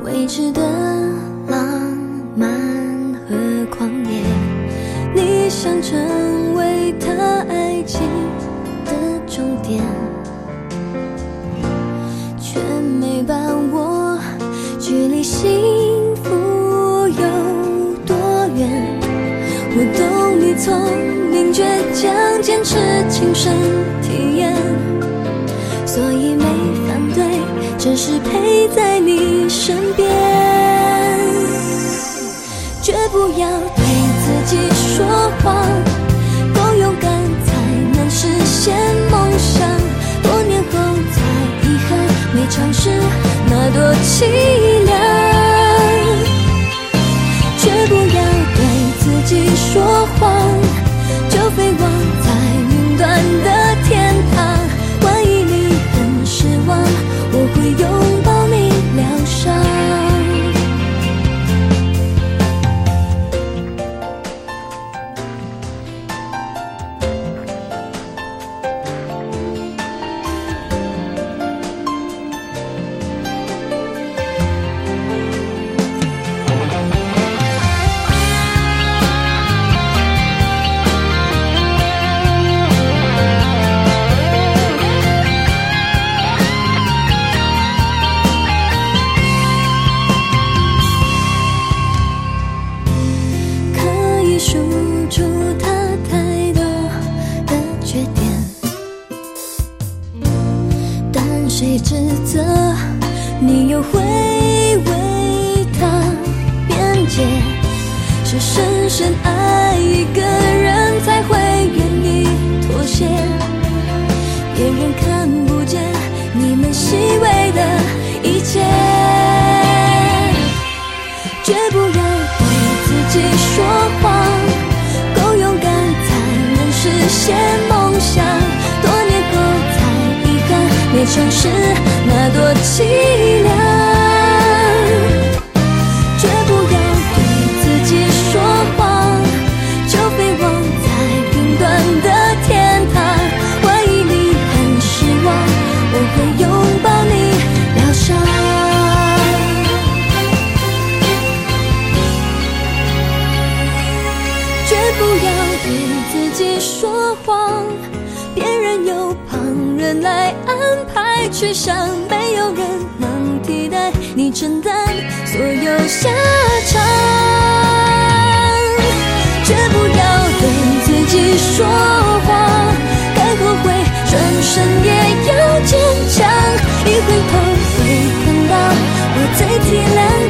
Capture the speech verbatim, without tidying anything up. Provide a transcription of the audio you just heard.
未知的浪漫和狂野，你想成为他爱情的终点，却没把握距离幸福有多远。我懂你聪明倔强，坚持亲身体验，所以没反对，只是陪在你身边。绝不要对自己说谎，够勇敢才能实现梦想。多年后才遗憾没尝试，那多凄凉。绝不要对自己说谎，就飞往在云端的天堂。万一你很失望，我会拥抱你疗伤。谁指责你又会为他辩解？是深深爱一个人才会愿意妥协，别人看不见你们细微的一切。绝不要对自己说谎，够勇敢才能实现梦想。多年后才遗憾没尝试，那多凄凉。绝不要对自己说谎，就飞往在云端的天堂。万一你很失望，我会拥抱你疗伤。绝不要对自己说谎，别人有旁人来安排去想，没有人能替代你承担所有下场。绝不要对自己说谎，该后悔转身也要坚强。一回头会看到我最体谅